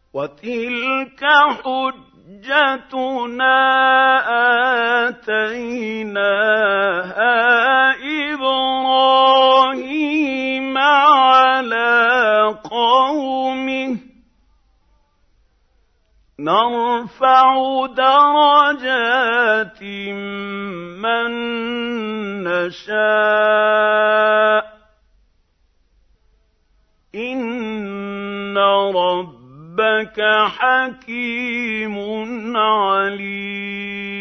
وَتِلْكَ حُجَّتُنَا آتَيْنَاهَا إِبْرَاهِيمَ عَلَىٰ قَوْمِهِ ۚ نَرْفَعُ دَرَجَاتٍ مَّن نَّشَاءُ ۗ إِنَّ رَبَّكَ حَكِيمٌ عَلِيمٌ